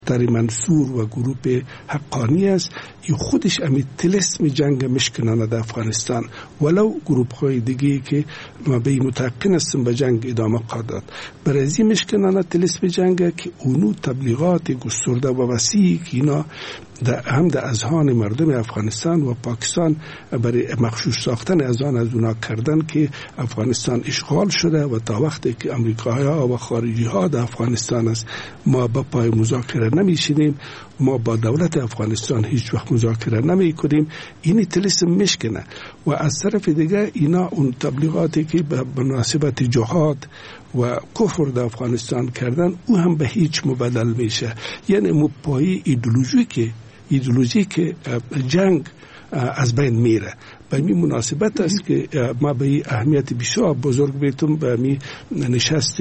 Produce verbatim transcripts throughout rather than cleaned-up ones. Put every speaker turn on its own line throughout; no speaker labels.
دکتر منصور و گروه حقانی است. این خودش امی طلسم جنگ مشکنانه در افغانستان، ولو گروه های دیگه که ما به متقن هستیم به جنگ ادامه قادات برای ازی مشکنانه طلسم جنگ که اونو تبلیغات گسترده و وسیعی که اینا هم در اذهان مردم افغانستان و پاکستان برای مخشوش ساختن از آن از اونا کردن که افغانستان اشغال شده و تا وقتی که امریکایی ها و خارجی ها در افغانستان است ما با پای مذاکره نمیشینیم، ما با دولت افغانستان هیچ وقت مذاکره نمی کنیم. اینی طلسم مشکنه و از طرف دیگه اینا اون تبلیغاتی که به مناسبت جهاد و کفر در افغانستان کردن او هم به هیچ مبدل میشه. یعنی مپایی ایدئولوژی که ایدئولوژی که جنگ از بین میره. به این مناسبت است که ما به اهمیت بسیار بزرگ بیتم به این نشست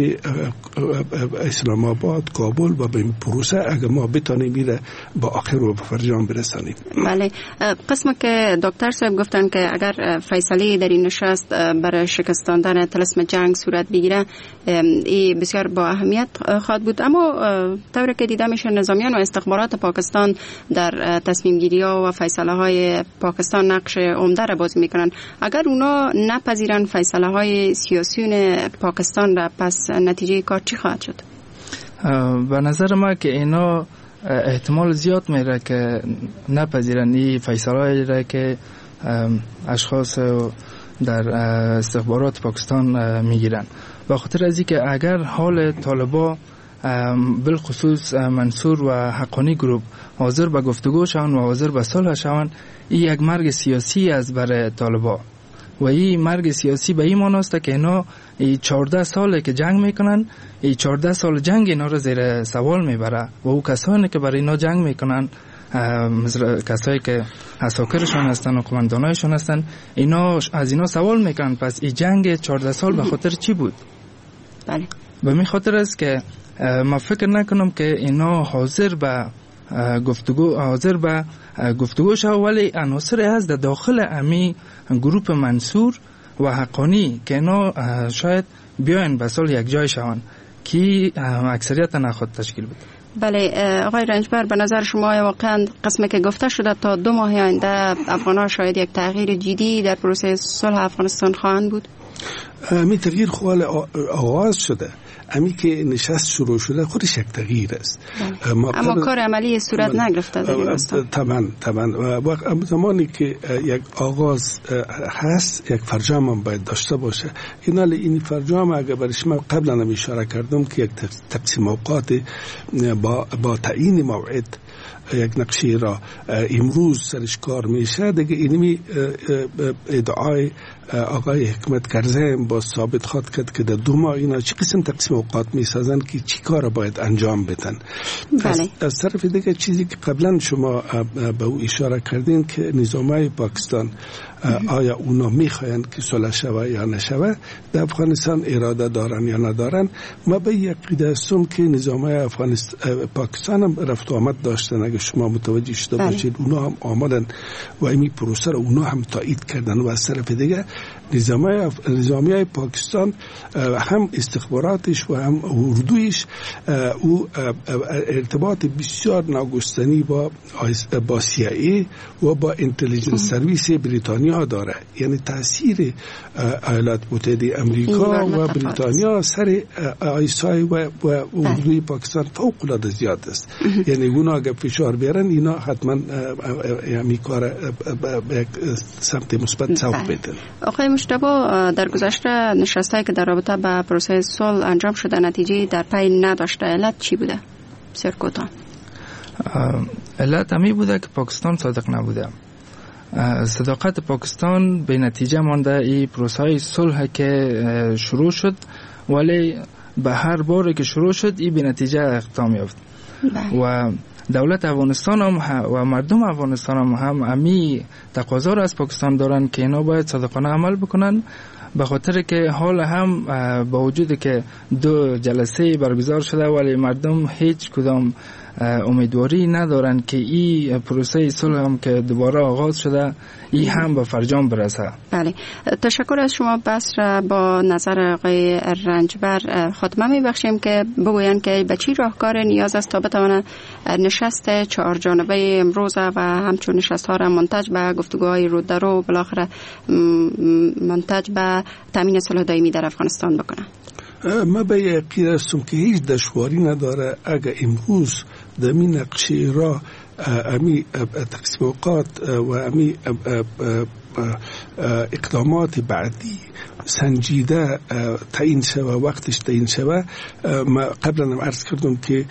اسلام آباد کابل و به این پروسه اگر ما بتانیم میره با آخر و به فرجام برسانیم.
بله، قسم که دکتر صاحب گفتن که اگر فیصله در این نشست برای شکستاندن طلسم جنگ صورت بگیره این بسیار با اهمیت خواهد بود، اما طوری که دیده میشه نظامیان و استخبارات پاکستان در تصمیم گیری ها و فیصله های پاکستان نقش عمده را بازی میکنن. اگر اونا نپذیرن فیصله های سیاسیون پاکستان را، پس نتیجه کار چی خواهد شد؟
به نظر ما که اینا احتمال زیاد میره که نپذیرن این فیصله را که اشخاص در استخبارات پاکستان میگیرن. به خاطر از اینکه اگر حال طالبا بالخصوص منصور و حقانی گروپ حاضر به گفتگو شوند و حاضر به صلح شوند، این یک مرگ سیاسی است برای طالبا و این مرگ سیاسی به این معنی است که اینا این چهارده ساله که جنگ میکنن، این چهارده سال جنگ اینا رو زیر سوال میبره و او کسانی که برای اینا جنگ میکنن، مثل کسایی که عساکرشان هستن و قماندانایشان هستن، اینا از اینا سوال میکنن پس این جنگ چهارده سال به خاطر چی بود؟
بله،
به می خاطر است که ما فکر نکنم که اینا حاضر به گفتگو حاضر به گفتگو شو، ولی عناصر از در داخل امی گروپ منصور و حقانی که اینا شاید بیاین به صلح یک جای شوند که اکثریت نخواد تشکیل بده.
بله آقای رنجبر، به نظر شما واقعا قسمی که گفته شده تا دو ماه آینده افغان‌ها شاید یک تغییر جدی در پروسه صلح افغانستان خواهند بود؟
می تغییر خوال آغاز شده، امی که نشست شروع شده خودش یک تغییر است.
اما کار عملی صورت نگرفته در این راستا.
طبعا طبعا و زمانی که یک آغاز هست یک فرجام هم باید داشته باشه. اینال این فرجام اگر برای شما قبلا هم اشاره کردم که یک تقسیم اوقات با با تعیین موعد یک نقشه را امروز سرش کار میشه دیگه. اینمی ادعای آقای حکمت کرزی با ثابت خواد کرد که در دو ماه اینا چی قسم تقسیم اوقات میسازن که چی کار باید انجام بدن.
بله.
از طرف دیگه چیزی که قبلا شما به او اشاره کردین که نظامای پاکستان آیا اونا میخواین که صلح شوه یا نشوه، در افغانستان اراده دارن یا ندارن. ما به یک عقیده هستم که نظامای افغانستان پاکستان هم رفت و آمد داشتن. اگه شما متوجه شده باشید اونا هم آمدن و این پروسه رو اونا هم تایید کردن. و از طرف دیگه نظامی نظامی پاکستان هم استخباراتش و هم اردویش او ارتباط بسیار ناگفتنی با با سی آی ای و با اینتلیجنس سرویس بریتانیا داره. یعنی تاثیر ایالات متحده امریکا و بریتانیا سر آیسای و اردوی پاکستان فوق العاده زیاد است. یعنی اونا اگه فشار بیارن اینا حتما یعنی کار به سمت مثبت سوق بدن.
آقای مجتبی، در گذشته نشستایی که در رابطه با پروسه صلح انجام شده نتیجه در پی نداشته، علت چی بوده؟ بسیار کوتاه.
علت همی بوده که پاکستان صادق نبوده. صداقت پاکستان به نتیجه مانده این پروسه های صلح که شروع شد، ولی به هر باری که شروع شد این به نتیجه اختتام یافت. و دولت افغانستان هم و مردم افغانستان هم هم امی تقاضا را از پاکستان دارن که اینا باید صادقانه عمل بکنن، به خاطر که حال هم با وجود که دو جلسه برگزار شده ولی مردم هیچ کدام امیدواری ندارن که این پروسه صلح هم که دوباره آغاز شده این هم به فرجام برسه.
بله، تشکر از شما. بس را با نظر آقای رنجبر خاتمه میبخشیم که بگوین که به چی راهکار نیاز است تا بتوانه نشست چهار جانبه امروز و همچون نشست ها را منتج به گفتگوهای رو در رو بالاخره منتج به تامین صلح دائمی در افغانستان بکنه.
ما به یقین هستم که هیچ دشواری نداره اگر امروز دمی نقشه را امی تقسیم اوقات و امی اقدامات بعدی سنجیده تعیین شوه، وقتش تعیین شوه. ما قبلا هم عرض کردم که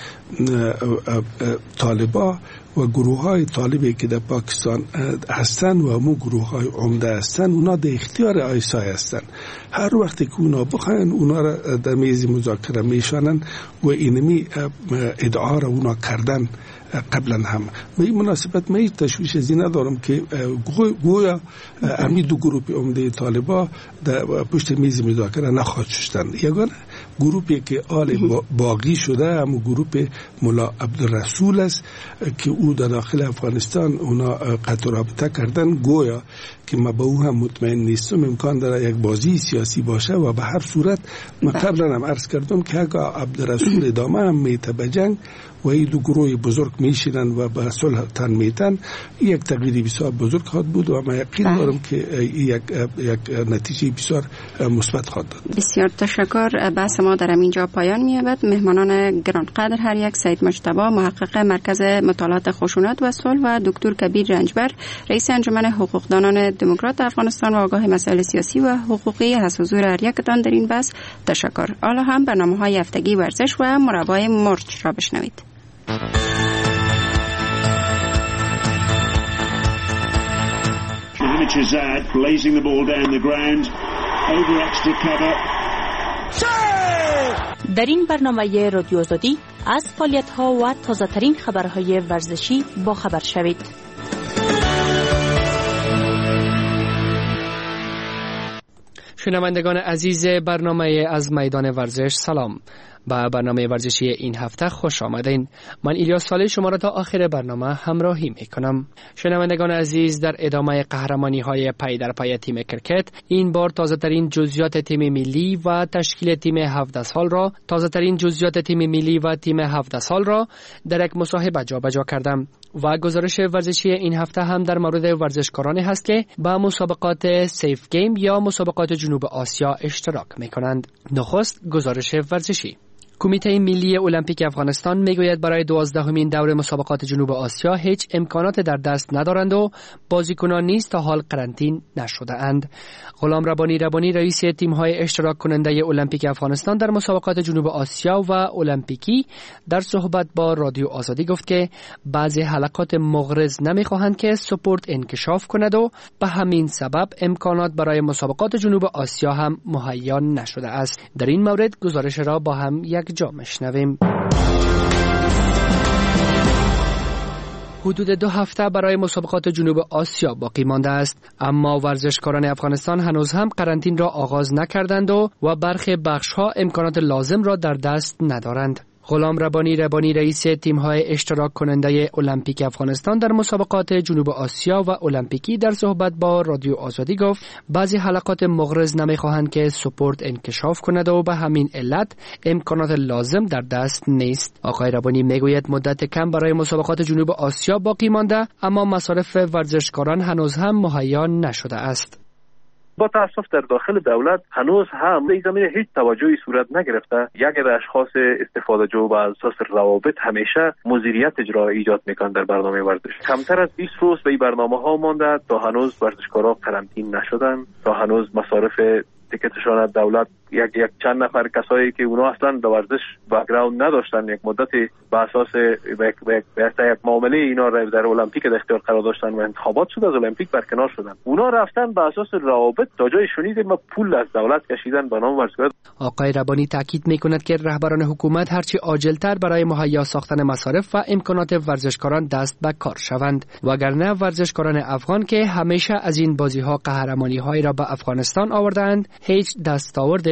طالبا و گروه های طالبی که در پاکستان هستن و همون گروه های عمده هستن، اونا در اختیار آیسای هستن. هر وقتی که اونا بخواین اونا را در میز مذاکره میشانن و اینمی ادعا را اونا کردن قبلا هم. به این مناسبت من هیچ تشویش ازی ندارم که گویا امی دو گروه عمده طالبا در پشت میز مذاکره نخواهد شدن. یگانه گروهی که آل باقی شده هم گروه ملا عبدالرسول است که او در داخل افغانستان اونا قطع رابطه کردن. گویا که ما به او هم مطمئن نیستم، امکان داره یک بازی سیاسی باشه و به هر صورت من قبلا هم عرض کردم که اگر عبدالرسول ادامه هم میته به جنگ و این دو گروه بزرگ میشینن و به صلح تن میتن، یک تغییری بسیار بزرگ خواهد بود و من یقین دارم که یک یک نتیجه بسیار مثبت خواهد داد.
بسیار تشکر. بحث ما در اینجا پایان می‌یابد. مهمانان گرانقدر هر یک، سید مجتبی محقق مرکز مطالعات خشونت و صلح و دکتر کبیر رنجبر رئیس انجمن حقوقدانان دموکرات افغانستان و آگاه مسائل سیاسی و حقوقی، از حضور هر یکتان در این بحث تشکر. حالا هم برنامه‌های هفتگی ورزش و مربای مرچ را بشنوید.
Chazad blazing the ball down the ground over extra cover.
در این برنامه رادیو آزادی از فعالیت‌ها و تازه‌ترین خبرهای ورزشی با خبر شوید.
شنوندگان عزیز برنامه از میدان ورزش، سلام. با برنامه ورزشی این هفته خوش آمدین. من ایلیاس صالح شما را تا آخر برنامه همراهی میکنم. شنوندگان عزیز، در ادامه قهرمانی های پی در پی تیم کرکت، این بار تازه ترین جزئیات تیم ملی و تشکیل تیم هفده سال را تازه ترین جزئیات تیم ملی و تیم هفده سال را در یک مصاحبه جابجا کردم و گزارش ورزشی این هفته هم در مورد ورزشکارانی هست که با مسابقات سیف گیم یا مسابقات جنوب آسیا اشتراک میکنند. نخست گزارش ورزشی. کمیته ملی المپیک افغانستان میگوید برای دوازدهمین دور مسابقات جنوب آسیا هیچ امکانات در دست ندارند و بازیکنان نیز تا حال قرنطین نشده اند. غلام ربانی ربانی رئیس تیم‌های اشتراک کننده المپیک افغانستان در مسابقات جنوب آسیا و المپیکی در صحبت با رادیو آزادی گفت که بعضی حلقات مغرض نمی‌خواهند که سپورت انکشاف کند و به همین سبب امکانات برای مسابقات جنوب آسیا هم مهیا نشده است. در این مورد گزارش را با هم یک جا مشنویم. حدود دو هفته برای مسابقات جنوب آسیا باقی مانده است، اما ورزشکاران افغانستان هنوز هم قرنطین را آغاز نکردند و و برخی بخش‌ها امکانات لازم را در دست ندارند. غلام ربانی ربانی رئیس تیم‌های اشتراک کننده المپیک افغانستان در مسابقات جنوب آسیا و المپیکی در صحبت با رادیو آزادی گفت بعضی حلقات مغرض نمی‌خواهند که سپورت انکشاف کند و به همین علت امکانات لازم در دست نیست. آقای ربانی میگوید مدت کم برای مسابقات جنوب آسیا باقی مانده، اما مصارف ورزشکاران هنوز هم مهیا نشده است.
با تاسف در داخل دولت هنوز هم در زمینه هیچ توجهی صورت نگرفته. یک اشخاص استفاده جو بر اساس روابط همیشه مدیریت اجرا ایجاد میکنند در برنامه ورزش. کمتر از بیست روز به این برنامه ها مانده تا هنوز ورزشکارا قرنطین نشدن، تا هنوز مصارف تیکتشان از دولت یک یک چند نفر کسایی که اونا اصلا در ورزش بک‌گراند نداشتن، یک مدتی به اساس به یک معامله اینا را در المپیک در اختیار قرار داشتن و انتخابات شد از المپیک برکنار شدن. اونا رفتن به اساس روابط تا جای شنید ما پول از دولت کشیدن به نام ورزشکار.
آقای ربانی تاکید میکند که رهبران حکومت هرچی عاجلتر برای مهیا ساختن مصارف و امکانات ورزشکاران دست به کار شوند، وگرنه ورزشکاران افغان که همیشه از این بازی‌ها قهرمانی‌هایی را به افغانستان آوردند هیچ دستاورد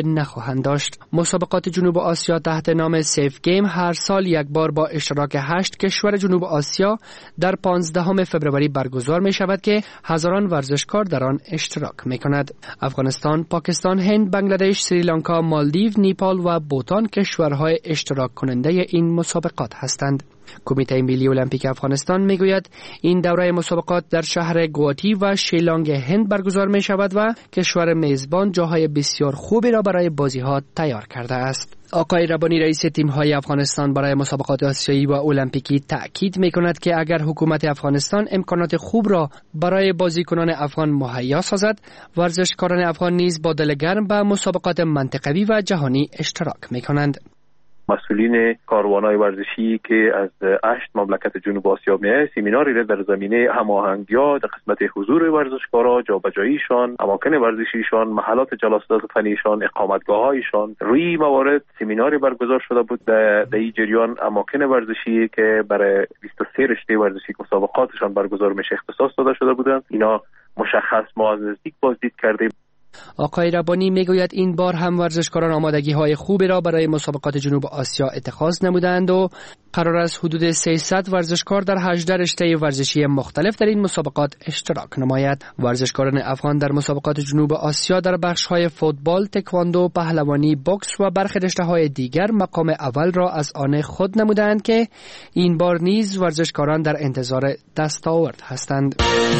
نخواهند داشت. مسابقات جنوب آسیا تحت نام سیف گیم هر سال یک بار با اشتراک هشت کشور جنوب آسیا در پانزدهم فوریه برگزار می شود که هزاران ورزشکار در آن اشتراک می کند. افغانستان، پاکستان، هند، بنگلادش، سریلانکا، مالدیو، نیپال و بوتان کشورهای اشتراک کننده این مسابقات هستند. کمیته ملی المپیک افغانستان میگوید این دوره مسابقات در شهر گوهاتی و شیلانگ هند برگزار می شود و کشور میزبان جاهای بسیار خوبی را برای بازی ها تیار کرده است. آقای ربانی رئیس تیم های افغانستان برای مسابقات آسیایی و المپیکی تأکید می کند که اگر حکومت افغانستان امکانات خوب را برای بازیکنان افغان مهیا سازد، ورزشکاران افغان نیز با دل گرم به مسابقات منطقوی و جهانی اشتراک می کنند.
مسئولین کاروان‌های ورزشی که از هشت مملکت جنوب آسیا می‌آیند سمیناری را در زمینه هماهنگی‌ها در قسمت حضور ورزشکارا، جابجاییشان، اماکن ورزشیشان، محلات جلسات فنیشان، اقامتگاه‌هایشان، روی موارد سمیناری برگزار شده بود در این جریان. اماکن ورزشی که برای بیست و سه رشته ورزشی مسابقاتشان برگزار میشه اختصاص داده شده بودند، اینا مشخص ما از نزدیک بازدید کردیم.
آقای ربانی میگوید این بار هم ورزشکاران آمادگی های خوبی را برای مسابقات جنوب آسیا اتخاذ نمودند و قرار است حدود سیصد ورزشکار در هجده رشته ورزشی مختلف در این مسابقات اشتراک نماید. ورزشکاران افغان در مسابقات جنوب آسیا در بخش‌های فوتبال، تکواندو، پهلوانی، بوکس و برخی رشته‌های دیگر مقام اول را از آن خود نمودند که این بار نیز ورزشکاران در انتظار دستاورد هستند.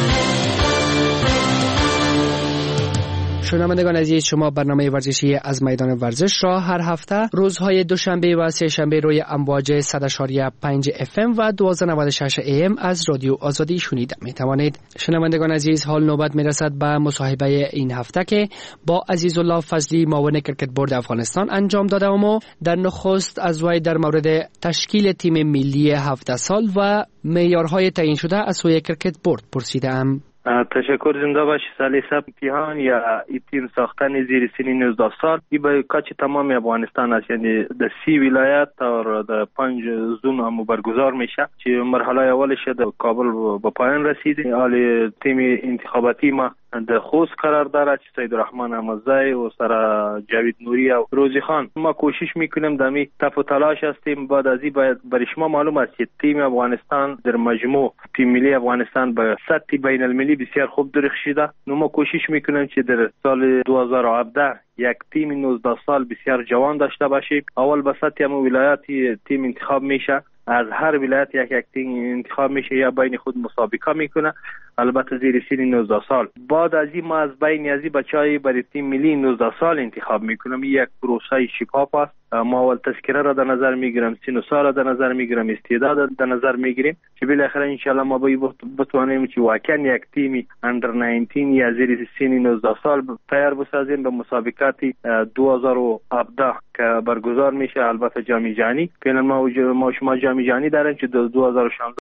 شنوندگان عزیز، شما برنامه ورزشی از میدان ورزش را هر هفته روزهای دوشنبه و سه شنبه روی امواج صد و پنج اف ام و دویست و نود و شش ای ام از رادیو آزادی شنیده می توانید. شنوندگان عزیز، حال نوبت می رسد به مصاحبه این هفته که با عزیزالله فضلی معاون کرکت بورد افغانستان انجام داده و در نخست از وی در مورد تشکیل تیم ملی هفده سال و معیارهای تعیین شده از سوی کرکت بورد پرسیدم.
تشکر، زنده باشی. سالی سب امتحان یا ای تیم ساختن زیر سن نوزده سال ای به کاچ تمام افغانستان است، یعنی در سی ولایت و در پنج زون هم برگزار میشه که مرحله اولش در کابل به پایان رسید. حال تیم انتخاباتی ما در خوست قرار دارد که سید الرحمن احمدزی و سر جاوید نوری و روزی خان. ما کوشش میکنیم دمی تف و تلاش هستیم. بعد از این باید برای شما معلوم است که تیم افغانستان در مجموع تیم ملی افغانستان به سطح بین المللی بسیار خوب درخشیده. نو ما کوشش میکنیم که در سال دو هزار و هفده یک تیم نوزده سال بسیار جوان داشته باشیم. اول به سطح هم ولایتی تیم انتخاب میشه، از هر ولایت یک یک تیم انتخاب میشه یا بین خود مسابقه میکنه، البته زیر سن نوزده سال. بعد از این ما از بین از این بچهای برای تیم ملی نوزده سال انتخاب میکنم. یک پروسه شفاف است. ما اول تذکره را در نظر میگیرم، سن و سال را در نظر میگیرم، استعداد در نظر میگیریم که بالاخره ان شاء الله ما بتوانیم که واقعا یک تیم اندر نوزده یا زیر سن نوزده سال تیار بسازیم به مسابقات دو هزار و هفده که برگزار میشه. البته جام جهانی که ما ما شما جام جهانی داریم که دو هزار و شانزده